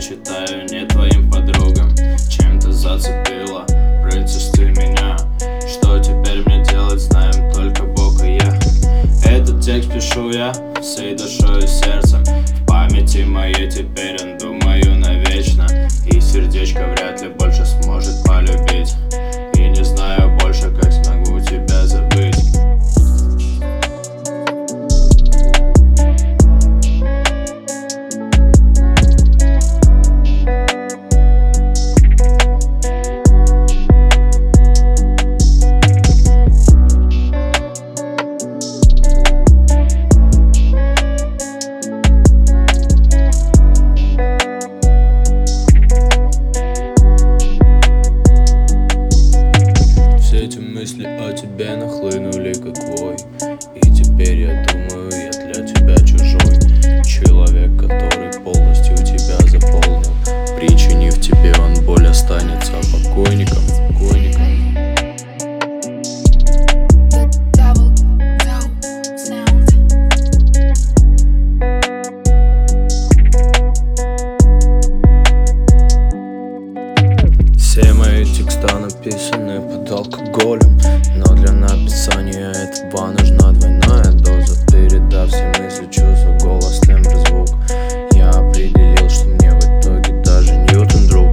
предпочитаю не твоим подругам. Чем-то зацепила, принцесс, ты меня. Что теперь мне делать, знаем только Бог и я. Этот текст пишу я всей душой и сердцем. В памяти моей теперь он, думаю, навечно. И сердечко вряд ли больше сможет полюбить. И не знаю больше, как смогу тебя забыть. Эти мысли о тебе нахлынули как вой. И теперь я думаю, я для тебя чужой. Человек, который полностью тебя заполнил. Причинив тебе он боль, останется покойником. Все мои текста написаны под алкоголем, но для написания этого нужна двойная доза. Передав все мысли, чувства, голос, тембр, звук, я определил, что мне в итоге даже Ньютон друг.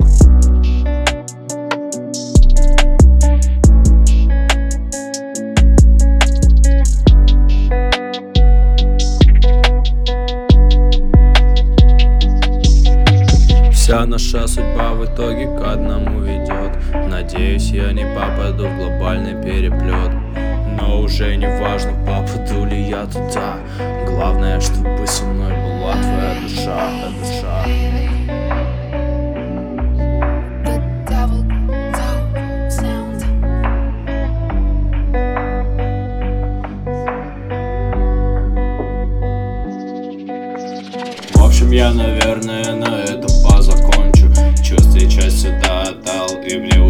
Вся наша судьба в итоге к одному ведет. Надеюсь, я не попаду в глобальный переплет. Но уже не важно, попаду ли я туда. Главное, чтобы со мной была твоя душа. В общем, я, наверное, на этом позакончу. Чувств я часть сюда отдал, и мне